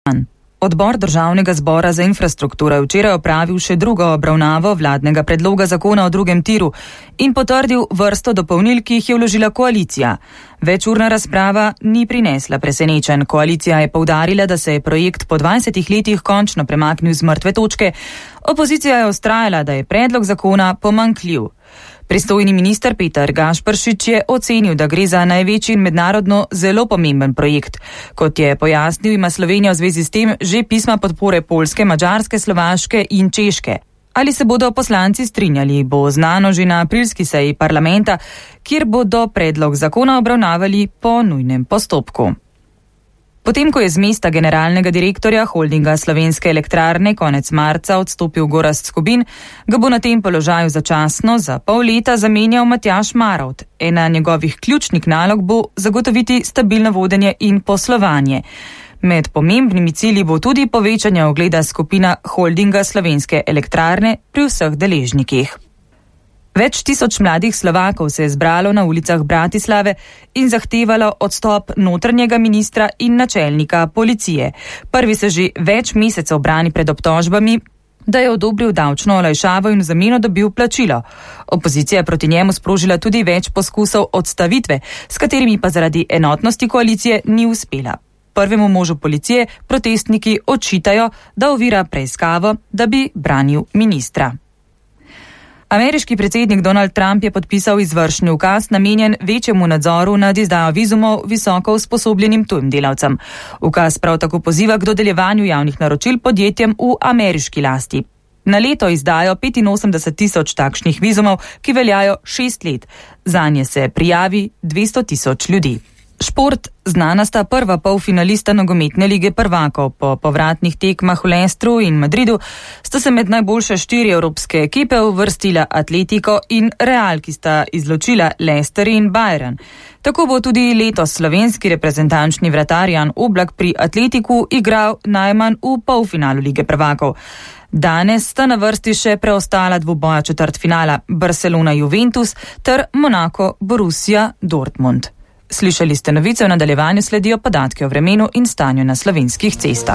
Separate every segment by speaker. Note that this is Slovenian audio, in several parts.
Speaker 1: Odbor Državnega zbora za infrastrukturo je včeraj opravil še drugo obravnavo vladnega predloga zakona o drugem tiru in potrdil vrsto dopolnil, ki jih je vložila koalicija. Večurna razprava ni prinesla presenečenj. Koalicija je poudarila, da se je projekt po 20 letih končno premaknil z mrtve točke. Opozicija je vztrajala, da je predlog zakona pomanjkljiv. Pristojni minister Peter Gašperšič je ocenil, da gre za največji in mednarodno zelo pomemben projekt. Kot je pojasnil, ima Slovenija v zvezi s tem že pisma podpore Poljske, Madžarske, Slovaške in Češke. Ali se bodo poslanci strinjali, bo znano že na aprilski seji parlamenta, kjer bodo predlog zakona obravnavali po nujnem postopku. Potem, ko je z mesta generalnega direktorja holdinga Slovenske elektrarne konec marca odstopil Gorazd Skobin, ga bo na tem položaju začasno za pol leta zamenjal Matjaž Marovt. Ena njegovih ključnih nalog bo zagotoviti stabilno vodenje in poslovanje. Med pomembnimi cilji bo tudi povečanje ugleda skupina holdinga Slovenske elektrarne pri vseh deležnikih. Več tisoč mladih Slovakov se je zbralo na ulicah Bratislave in zahtevalo odstop notranjega ministra in načelnika policije. Prvi se že več mesecev brani pred obtožbami, da je odobril davčno olajšavo in v zameno dobil plačilo. Opozicija je proti njemu sprožila tudi več poskusov odstavitve, s katerimi pa zaradi enotnosti koalicije ni uspela. Prvemu možu policije protestniki očitajo, da ovira preiskavo, da bi branil ministra. Ameriški predsednik Donald Trump je podpisal izvršni ukaz namenjen večjemu nadzoru nad izdajo vizumov visoko usposobljenim tujim delavcem. Ukaz prav tako poziva k dodeljevanju javnih naročil podjetjem v ameriški lasti. Na leto izdajo 85,000 takšnih vizumov, ki veljajo 6 let. Zanje se prijavi 200,000 ljudi. Šport. Znana sta prva polfinalista nogometne lige prvakov. Po povratnih tekmah v Leicesteru in Madridu sta se med najboljše 4 evropske ekipe uvrstila Atletico in Real, ki sta izločila Leicester in Bayern. Tako bo tudi letos slovenski reprezentančni vratar Jan Oblak pri Atletiku igral najmanj v polfinalu lige prvakov. Danes sta na vrsti še preostala dvoboja četrtfinala Barcelona-Juventus ter Monaco-Borussia-Dortmund. Slišali ste novice, v nadaljevanju sledijo podatke o vremenu in stanju na slovenskih cestah.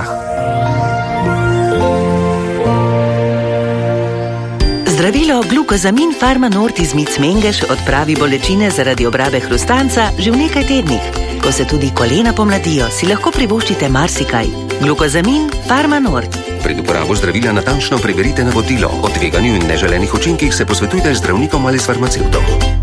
Speaker 2: Zdravilo Glukozamin Pharma Nord iz Mic Mengeš odpravi bolečine zaradi obrabe hrustanca že v nekaj tednih. Ko se tudi kolena pomladijo, si lahko privoščite marsikaj. Glukozamin Pharma Nord.
Speaker 3: Pred uporabo zdravila natančno preverite navodilo. O tveganju in neželenih učinkih se posvetujte z zdravnikom ali s farmacevtom.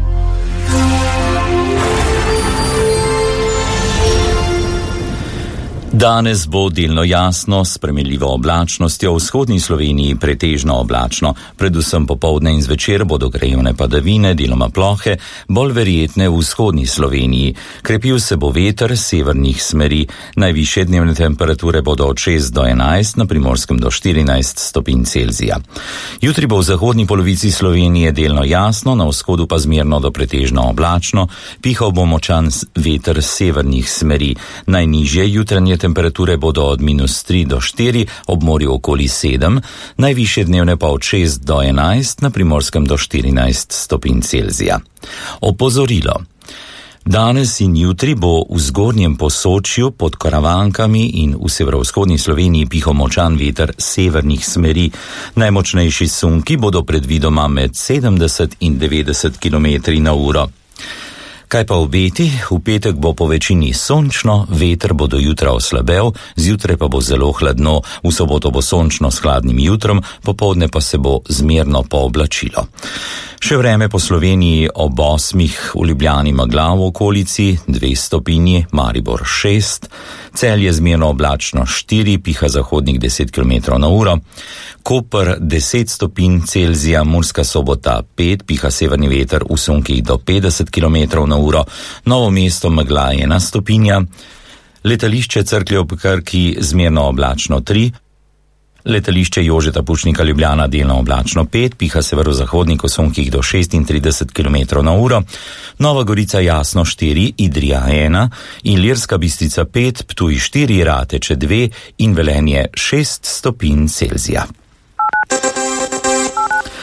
Speaker 4: Danes bo delno jasno, s spremenljivo oblačnostjo, v vzhodni Sloveniji pretežno oblačno. Predvsem popoldne in zvečer bodo krajevne padavine, deloma plohe, bolj verjetne v vzhodni Sloveniji. Krepil se bo veter severnih smeri. Najvišje dnevne temperature bodo od 6 do 11, na Primorskem do 14 stopinj Celzija. Jutri bo v zahodni polovici Slovenije delno jasno, na vzhodu pa zmerno do pretežno oblačno. Pihal bo močan veter severnih smeri. Najnižje jutranje temperature bodo od -3 do 4, ob morju okoli 7, najvišje dnevne pa od 6 do 11, na Primorskem do 14 stopinj Celzija. Opozorilo. Danes in jutri bo v zgornjem Posočju pod Karavankami in v severovzhodni Sloveniji pihal močan veter severnih smeri. Najmočnejši sunki bodo predvidoma med 70 in 90 km/h. Kaj pa obeti? V petek bo po večini sončno, veter bo do jutra oslabel, zjutraj pa bo zelo hladno, v soboto bo sončno s hladnim jutrom, popoldne pa se bo zmerno pooblačilo. Še vreme po Sloveniji ob 8, v Ljubljani megla v okolici, 2 stopinji, Maribor 6, Celje zmerno oblačno 4, piha zahodnik 10 km/h, Koper 10 stopinj Celzija, Murska Sobota 5, piha severni veter v sunkih do 50 km/h, Novo mesto megla 1 stopinja, letališče Cerklje ob Krki zmerno oblačno 3, letališče Jožeta Pučnika Ljubljana delno oblačno 5, piha severozahodnik v sunkih do 36 km/h, Nova Gorica jasno 4, Idrija 1, Ilirska Bistrica 5, Ptuj 4, Rateče 2 in Velenje 6 stopinj Celzija.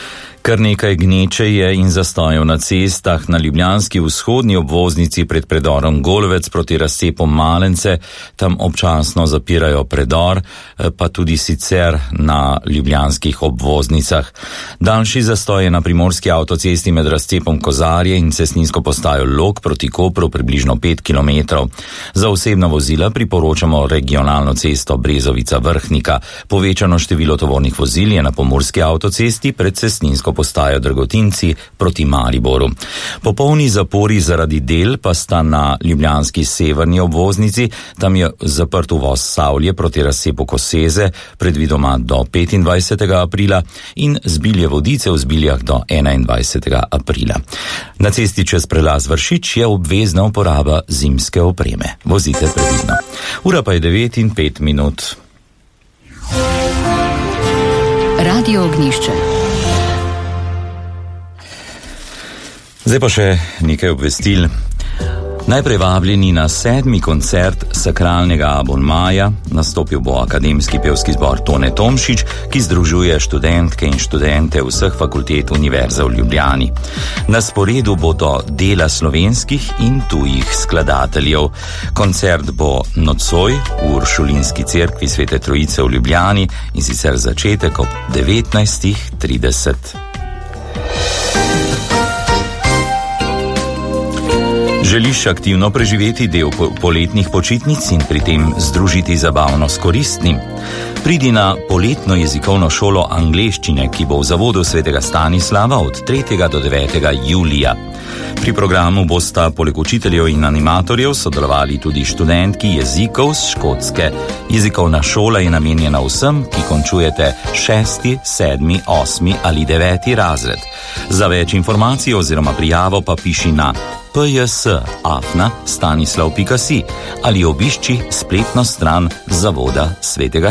Speaker 4: Kar nekaj gneče je in zastojev na cestah na ljubljanski vzhodni obvoznici pred predorom Golovec proti razcepu Malence, tam občasno zapirajo predor, pa tudi sicer na ljubljanskih obvoznicah. Daljši zastoj je na primorski avtocesti med razcepom Kozarje in cestninsko postajo Log proti Kopru približno 5 km. Za osebna vozila priporočamo regionalno cesto Brezovica-Vrhnika. Povečano število tovornih vozil je na pomurski avtocesti pred cestninsko postajo Dragotinci proti Mariboru. Popolni zapori zaradi del pa sta na ljubljanski severni obvoznici, tam je zaprt uvoz Savlje proti razcepu Koseze, predvidoma do 25. aprila in Zbilje Vodice v Zbiljah do 21. aprila. Na cesti čez prelaz Vršič je obvezna uporaba zimske opreme. Vozite previdno. Ura pa je 9:05.
Speaker 5: Radio Ognjišče.
Speaker 4: Zdaj pa še nekaj obvestil. Najprej vabljeni na 7. koncert sakralnega abonmaja. Nastopil bo akademski pevski zbor Tone Tomšič, ki združuje študentke in študente vseh fakultet Univerze v Ljubljani. Na sporedu bodo dela slovenskih in tujih skladateljev. Koncert bo nocoj v Uršulinski cerkvi Svete Trojice v Ljubljani in sicer začetek ob 19:30. Želiš aktivno preživeti del poletnih počitnic in pri tem združiti zabavno s koristnim? Pridi na poletno jezikovno šolo angleščine, ki bo v zavodu Svetega Stanislava od 3. do 9. julija. Pri programu bosta poleg učiteljev in animatorjev sodelovali tudi študentki jezikov z Škotske. Jezikovna šola je namenjena vsem, ki končujete 6., 7., 8. ali 9. razred. Za več informacij oziroma prijavo pa piši na pjs@stanislav.si ali obišči spletno stran zavoda Svetega